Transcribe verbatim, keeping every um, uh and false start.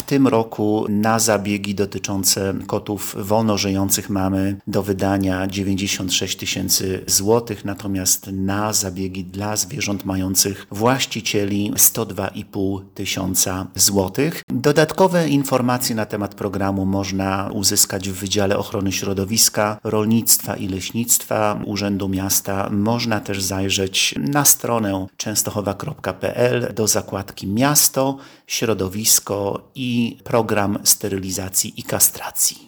tym roku na zabiegi dotyczące kotów wolno żyjących mamy do wydania dziewięćdziesiąt sześć tysięcy złotych, natomiast na zabiegi dla zwierząt mających właścicieli sto dwa i pół tysiąca złotych. Dodatkowe informacje na temat programu można uzyskać w Wydziale Ochrony Środowiska, Rolnictwa i Leśnictwa Urzędu Miasta. Można też zajrzeć na stronę częstochowa kropka p l do zakładki Miasto, Środowisko i program sterylizacji i kastracji.